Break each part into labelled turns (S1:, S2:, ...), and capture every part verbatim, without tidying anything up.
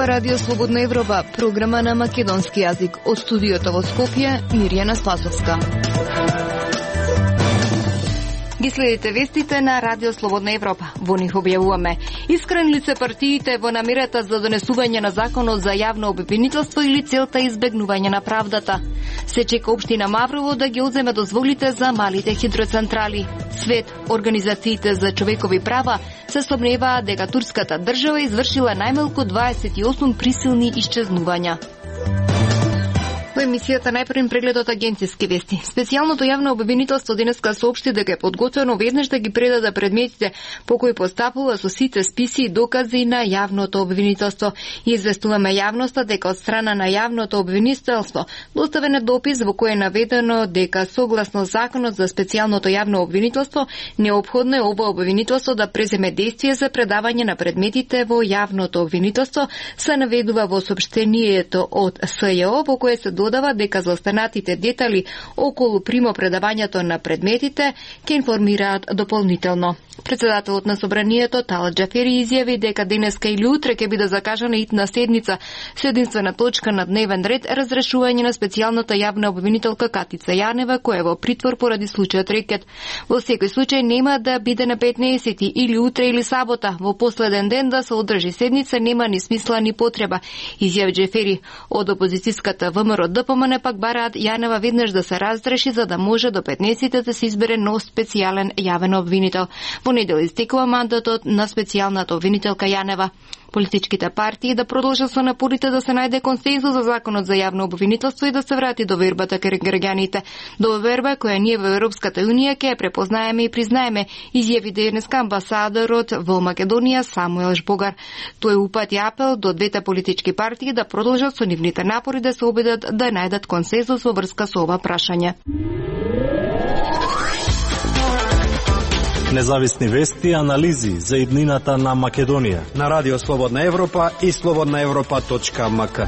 S1: Ова Радио Слободна Европа, програма на македонски јазик. Од студиото во Скопје, Мирјана Спасовска. Ги следите вестите на Радио Слободна Европа. Во них објавуваме: искрени ли се партиите во намерата за донесување на законот за јавно обвинителство или целта избегнување на правдата? Се чека општина Маврово да ги одземе дозволите за малите хидроцентрали. Свет, организациите за човекови права се сомневаат дека турската држава извршила најмалку дваесет и осум присилни исчезнувања. Во емисијата најпрвен преглед од агенцијски вести. Специјалното јавно обвинителство денеска соопшти дека е подготвено веднаш да ги предаде предметите по кои постапува со сите списи и докази на јавното обвинителство. И известуваме јавноста дека од страна на јавното обвинителство доставен е допис во кој е наведено дека согласно законот за специјалното јавно обвинителство неопходно е ова обвинителство да преземе действие за предавање на предметите во јавното обвинителство, се наведува во соопштението од СЈО во кое се додава дека за останатите детали околу примопредавањето на предметите ќе информираат дополнително. Председателот на собранието Талат Џафери изјави дека денеска или утре ќе биде закажана итна седница со единствена точка на дневен ред разрешување на специјалната јавна обвинителка Катица Јанева, која е во притвор поради случајот рекет. Во секој случај нема да биде на петнаесети или утре или сабота, во последен ден да се одржи седница нема ни смисла ни потреба, изјави Џафери. Од опозицијската ВМРО ДПМН пак бараат Јанева веднаш да се разреши за да може до петнаесетите да се избере нов специјален јавен обвинител. Во недела истекува мандатот на специјалната обвинителка Јанева. Политичките партии да продолжат со напорите да се најде консензус за законот за јавно обвинителство и да се врати довербата кај граѓаните. Доверба која ние во Европската унија ќе ја препознаеме и признаеме, изјави денеска амбасадорот во Македонија Самуел Жбогар. Тој упати апел до двете политички партии да продолжат со нивните напори да се обидат да најдат консензус во врска со ова прашање.
S2: Независни вести и анализи за иднината на Македонија
S3: на Радио Слободна Европа и слободна европа точка ем ка.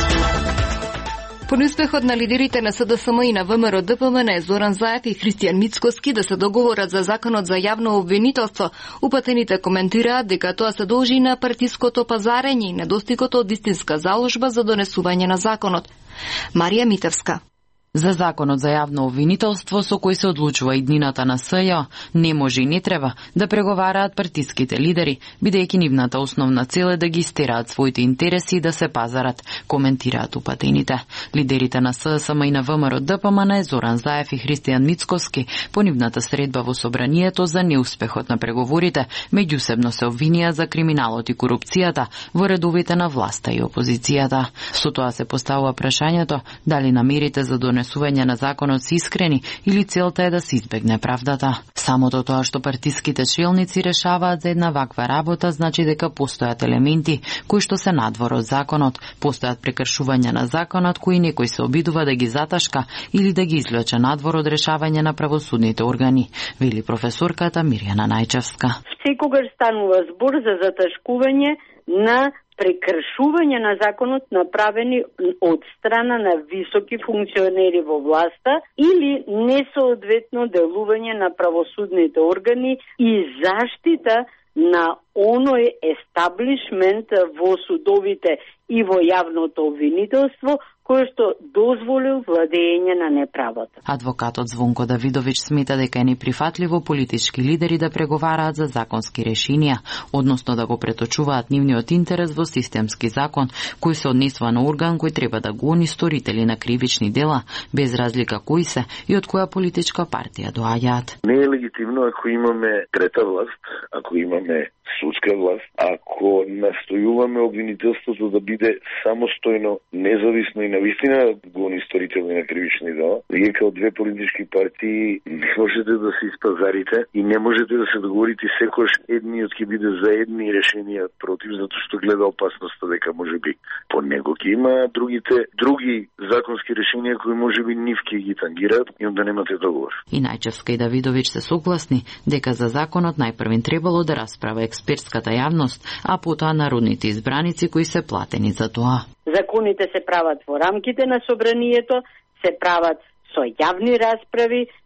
S1: По неуспехот на лидерите на СДСМ и на ВМРО ДПМН Зоран Заев и Христијан Мицкоски да се договорат за законот за јавно обвинителство, упатените коментираат дека тоа се должи на партиското пазарење и недостигот од истинска заложба за донесување на законот. Марија Митевска.
S4: За законот за јавно обвинителство со кој се одлучува иднината на СЈО не може и не треба да преговараат партиските лидери, бидејќи нивната основна цел е да ги истераат своите интереси и да се пазарат, коментираат упатените. Лидерите на СДСМ и на ВМРО ДПМН Зоран Заев и Христијан Мицкоски по нивната средба во собранието за неуспехот на преговорите меѓусебно се обвинија за криминалот и корупцијата во редовите на власта и опозицијата. Со тоа се поставува прашањето дали намерите за донесување Донесување на законот се искрени или целта е да се избегне правдата. Самото тоа што партиските челници решаваат за една ваква работа значи дека постојат елементи кои што се надвор од законот, постојат прекршувања на законот кои некој се обидува да ги заташка или да ги извлече надвор од решавање на правосудните органи, вели професорката Мирјана Најчевска.
S5: Секогаш станува збор за заташкување на прекршување на законот направени од страна на високи функционери во власта или несоодветно делување на правосудните органи и заштита на оној естаблишмент во судовите и во јавното обвинителство кој што дозволил владење на неправата.
S4: Адвокатот Звонко Давидович смета дека е неприфатливо политички лидери да преговараат за законски решенија, односно да го преточуваат нивниот интерес во системски закон, кој се однесува на орган кој треба да го гони сторители на кривични дела, без разлика кои се и од која политичка партија доаѓаат.
S6: Не е легитимно ако имаме трета власт, ако имаме судска власт, ако настојуваме обвинителството да биде самостојно, независно и навистина гони сторители на кривични дела, вие као две политички партии не можете да се испазарите и не можете да се договорите секојаш едниот ќе биде за едни решенија против, затоа што гледа опасноста дека може би по него ќе има другите други законски решенија кои може би нив ќе ги тангираат и онда немате договор.
S4: И Најчевска и Давидович се согласни дека за законот најпрвен требало да расправа експертската јавност, а потоа народните избраници кои се платени за тоа.
S5: Законите се прават во рамките на собранието, се прават со јавни расправи,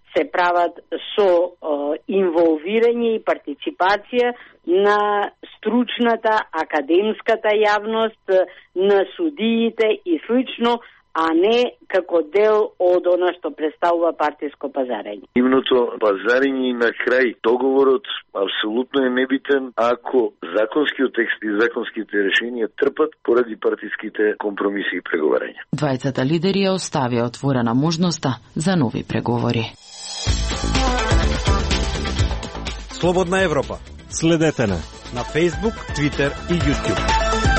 S5: се прават со е, инволвирање и партиципација на стручната академската јавност, на судиите и слично, а не како дел од она што представува партиско пазарење.
S6: Имното пазарење и на крај договорот апсолутно е небитен ако законскиот текст и законските решенија трпат поради партиските компромиси и преговарања.
S4: Двајцата лидери ја оставија отворена можноста за нови преговори.
S3: Слободна Европа.
S2: Следете на
S3: на Facebook, Twitter и YouTube.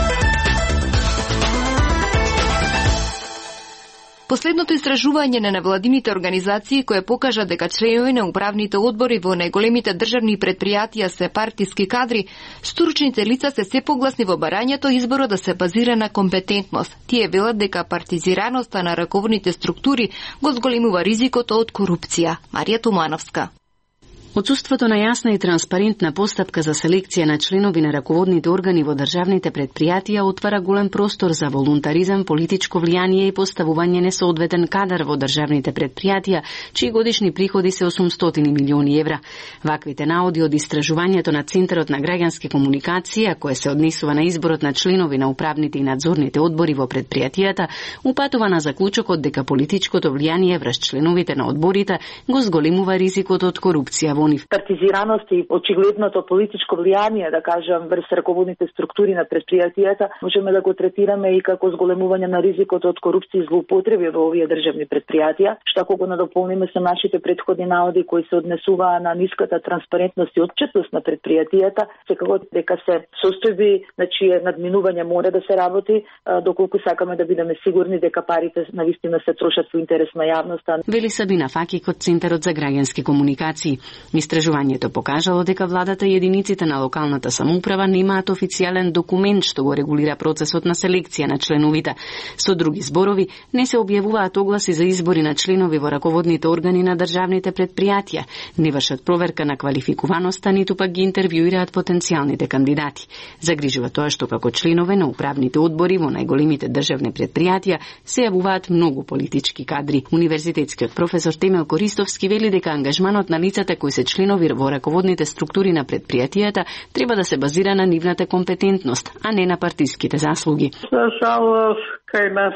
S1: Последното истражување на невладините организации кое покажа дека членови на управните одбори во најголемите државни претпријатија се партиски кадри, стручните лица се се погласни во барањето изборот да се базира на компетентност. Тие велат дека партизираноста на раководните структури го зголемува ризикото од корупција. Марија Тумановска.
S7: Отсуството на јасна и транспарентна постапка за селекција на членови на раководните органи во државните претпријатија отвара голем простор за волунтаризам, политичко влијание и поставување несоодветен кадар во државните претпријатија, чии годишни приходи се осумстотини милиони евра. Ваквите наоди од истражувањето на Центарот на граѓански комуникација, кое се однесува на изборот на членови на управните и надзорните одбори во претпријатијата, упатува на заклучокот дека политичкото влијание врз членовите на одборите го зголемува ризикот од корупција во нив.
S8: Партизираност и очигледното политичко влијание, да кажам, врз раководните структури на предпријатијата, можеме да го третираме и како зголемување на ризикот од корупција и злоупотреби во овие државни предпријатија, што ако го надополниме со нашите претходни наводи кои се однесуваа на ниската транспарентност и отчетност на предпријатијата, секако дека се состојби на чие надминување мора да се работи, доколку сакаме да бидеме сигурни дека парите навистина се трошат во интерес на јавноста.
S7: Вели Сабина Факик од Центарот за граѓански комуникации. Истражувањето покажало дека владата и единиците на локалната самоуправа немаат официјален документ што го регулира процесот на селекција на членовите. Со други зборови, не се објавуваат огласи за избори на членови во раководните органи на државните предпријатија, не вршат проверка на квалификуваноста, ниту пак ги интервјуираат потенцијалните кандидати. Загрижува тоа што како членове на управните одбори во најголемите државни предпријатија се јавуваат многу политички кадри. Универзитетскиот професор Темел Користовски вели дека ангажманот на лицата кои се членови во раководните структури на предпријатијата треба да се базира на нивната компетентност, а не на партиските заслуги.
S9: За жал, кај нас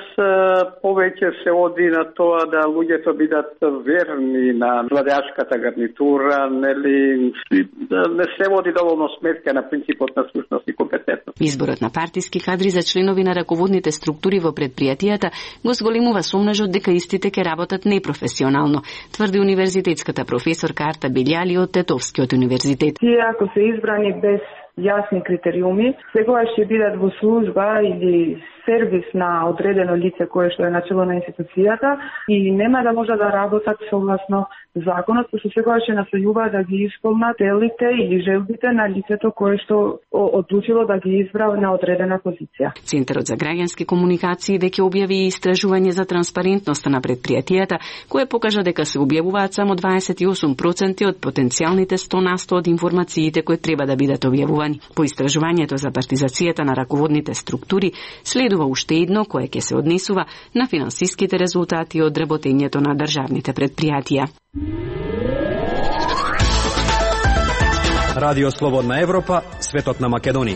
S9: повеќе се оди на тоа да луѓето бидат верни на владеачката гарнитура, нели, да не се води доволно сметка на принципот на слушност и компетентност.
S7: Изборот на партиски кадри за членови на раководните структури во предпријатијата го зголемува сомнежот дека истите ќе работат непрофесионално, тврди универзитетската професорка Арта Белјали од Тетовскиот универзитет.
S10: Тие ако се избрани без јасни критериуми, секогаш ќе бидат во служба или сервис на одредено лице кое што е начело на институцијата и нема да може да работат согласно законот, што секогаш ќе настојуваат да ги исполнат целите или желбите на лицето кое што одлучило да ги избра на одредена позиција.
S7: Центарот за граѓански комуникации веќе објави истражување за транспарентноста на предпријатијата, кое покажа дека се објавуваат само дваесет и осум проценти од потенцијалните сто на сто од информациите кои треба да бидат објавувани. По истражувањето за партизацијата на раководните структури следува уште едно кое ќе се однесува на финансиските резултати од работењето на државните предпријатија.
S3: Радио Слободна Европа, светот на Македонија.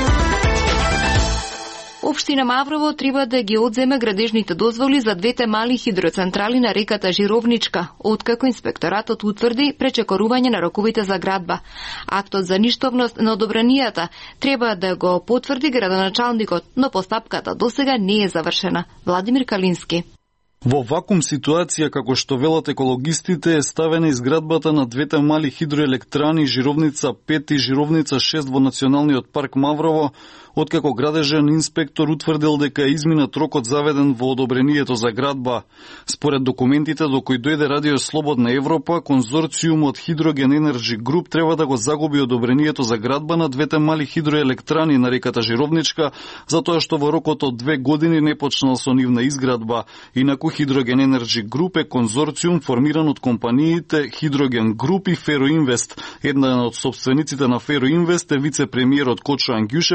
S1: Општина Маврово треба да ги одземе градежните дозволи за двете мали хидроцентрали на реката Жировничка, откако инспекторатот утврди пречекорување на роковите за градба. Актот за ништовност на одобренијата треба да го потврди градоначалникот, но постапката досега не е завршена. Владимир Калински.
S11: Во вакуум ситуација, како што велат екологистите, е ставена изградбата на двете мали хидроелектрани Жировница пет и Жировница шест во Националниот парк Маврово, откако градежен инспектор утврдил дека е изминат рокот заведен во одобрението за градба. Според документите до кои дојде Радио Слободна Европа, конзорциумот Hydrogen Energy Group треба да го загуби одобрението за градба на двете мали хидроелектрани на реката Жировничка, затоа што во рокот од две години не почнал со нивна изградба. Инаку Hydrogen Energy Group е конзорциум формиран од компаниите Hydrogen Group и Ferroinvest. Една од собствениците на Ferroinvest е вице-премиерот Кочо Ангјушев, а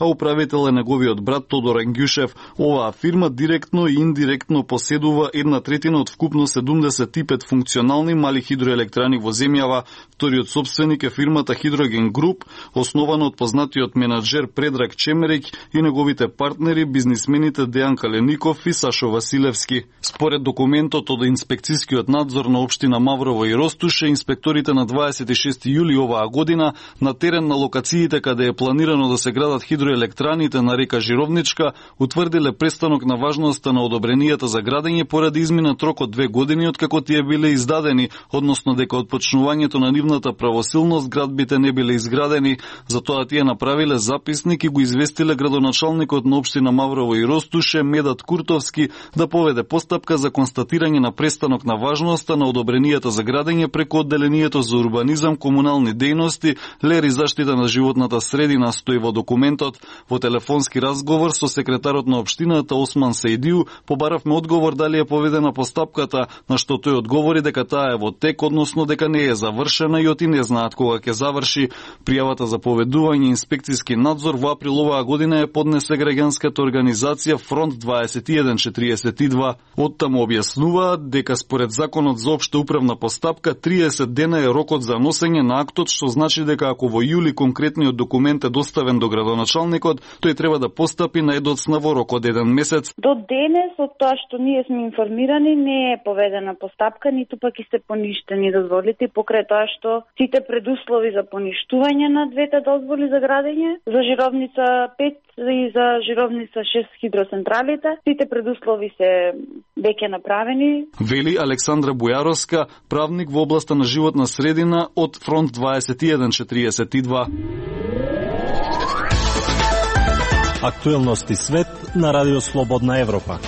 S11: а управител е неговиот брат Тодор Енгјушев. Оваа фирма директно и индиректно поседува една третина од вкупно седумдесет и пет функционални мали хидроелектрани во земјава. Вториот собственик е фирмата Hydrogen Group, основана од познатиот менаџер Предраг Чемерик и неговите партнери, бизнисмените Дејан Калеников и Сашо Василевски. Според документот од инспекцијскиот надзор на општина Маврово и Ростуше, инспекторите на дваесет и шести јули оваа година на терен на локациите каде е планирано да се градат хидроелектраните на река Жировничка утврдиле престанок на важноста на одобренијата за градење поради изминат рок од две години откако тие биле издадени, односно дека од почнувањето на нивната правосилност градбите не биле изградени. Затоа тие направиле записник и го известиле градоначалникот на општина Маврово и Ростуше Медат Куртовски да поведе постапка за констатирање на престанок на важноста на одобренијата за градење преку одделението за урбанизам, комунални дејности, лер и заштита на животната средина, стои во документот. Во телефонски разговор со секретарот на општината Осман Сеидиу побаравме одговор дали е поведена постапката, на што тој одговори дека таа е во тек, односно дека не е завршена и оти не знаат кога ќе заврши. Пријавата за поведување инспекцијски надзор во април оваа година е поднесе граѓанската организација Фронт дваесет и еден четиридесет и два. Оттаму објаснуваат дека според законот за општа управна постапка триесет дена е рокот за носење на актот, што значи дека ако во јули конкретниот документ е доставен до градоначалникот, тој треба да постапи најдоцна во рок од еден месец.
S12: До денес, од тоа што ние сме информирани, не е поведена постапка, ниту пак и се поништени дозволите, покрај тоа што сите предуслови за поништување на двете дозволи за градење, за Жировница пет и за Жировница шест хидроцентралите, сите предуслови се веќе направени.
S11: Вели Александра Бујаровска, правник во областа на животна средина од Фронт дваесет и еден четиридесет и два.
S2: Актуелности свет на Радио Слободна Европа.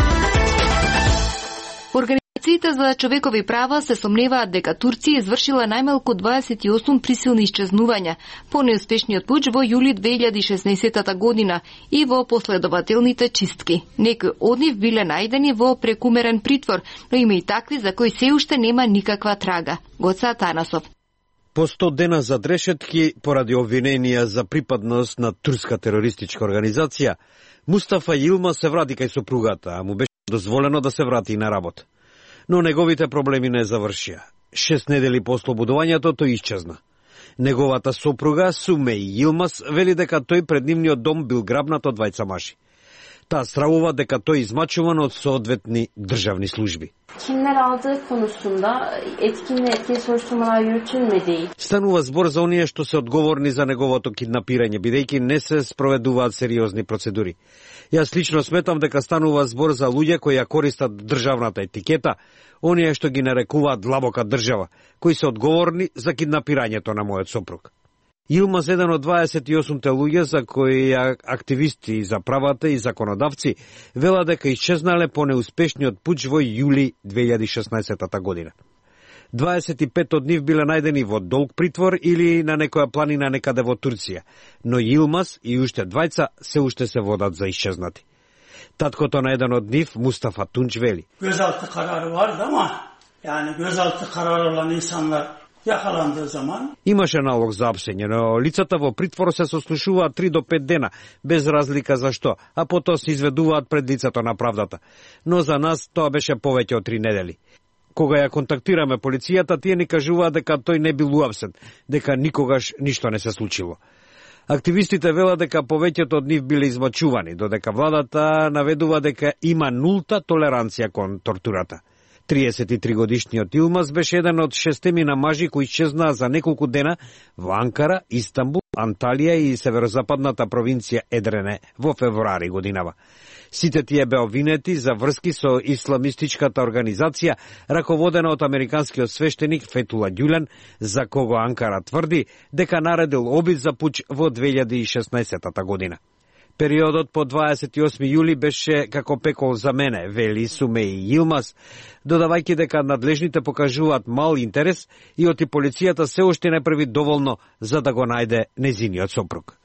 S1: Организациите за човекови права се сомневаат дека Турција извршила најмалку дваесет и осум присилни исчезнувања по неуспешниот пуч во јули две илјади и шеснаесетта година и во последователните чистки. Некои од нив биле најдени во прекумерен притвор, но има и такви за кои се уште нема никаква трага. Гоца Атанасов.
S3: По сто дена за дрешетки поради обвиненија за припадност на турска терористичка организација, Мустафа Јилма се врати кај сопругата, а му беше дозволено да се врати и на работа. Но неговите проблеми не завршија. Шест недели по ослободувањето тој исчезна. Неговата сопруга Сумеј Јилмас вели дека тој пред нивниот дом бил грабнат од двајца мажи. Таа стравува дека тој измачуван од соодветни државни служби.
S13: Kimler aldığı konusunda etkin ve etkili soruşturmalar yürütülmediği.
S3: Станува збор за оние што се одговорни за неговото киднапирање, бидејќи не се спроведуваат сериозни процедури. Јас лично сметам дека станува збор за луѓе кои ја користат државната етикета, оние што ги нарекуваат длабока држава, кои се одговорни за киднапирањето на мојот сопруг. Јилмас, еден од дваесет и осумте луѓе за кои активисти за правата и законодавци вела дека исчезнале по неуспешниот пуч во јули две илјади и шеснаесетта година. дваесет и пет од нив биле најдени во долг притвор или на некоја планина некаде во Турција, но Јилмас и уште двајца се уште се водат за исчезнати. Таткото на еден од нив, Мустафа Тунч, вели:
S14: Gözaltı kararı vardı ama yani gözaltı kararı olan insanlar yakalandığı zaman
S3: имаше налог за апсење, но лицата во притвор се сослушуваат три до пет дена, без разлика за што, а потоа се изведуваат пред лицето на правдата. Но за нас тоа беше повеќе од три недели. Кога ја контактираме полицијата, тие ни кажуваат дека тој не бил уапсен, дека никогаш ништо не се случило. Активистите велат дека повеќето од нив биле измачувани, додека владата наведува дека има нулта толеранција кон тортурата. триесет и три годишниот Јилмас беше еден од шестемина мажи кои исчезнаа за неколку дена во Анкара, Истанбул, Анталија и северозападната провинција Едрене во февруари годинава. Сите тие беа обвинети за врски со исламистичката организација, раководена од американскиот свештеник Фетула Ѓулен, за кого Анкара тврди дека наредил обид за пуч во две илјади и шеснаесетта година. Периодот по дваесет и осми јули беше како пекол за мене, вели Сумеј Јилмас, додавајќи дека надлежните покажуваат мал интерес и оти полицијата се уште не прави доволно за да го најде незиниот сопруг.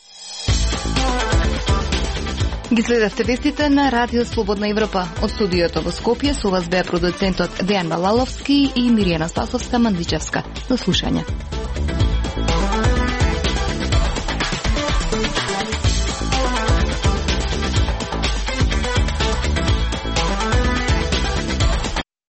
S1: Ги следевте вестите на Радио Слободна Европа. Од студиото во Скопје со вас беа продуцентот Дејан Балаловски и Миријана Стасовска Мандличевска. До слушање.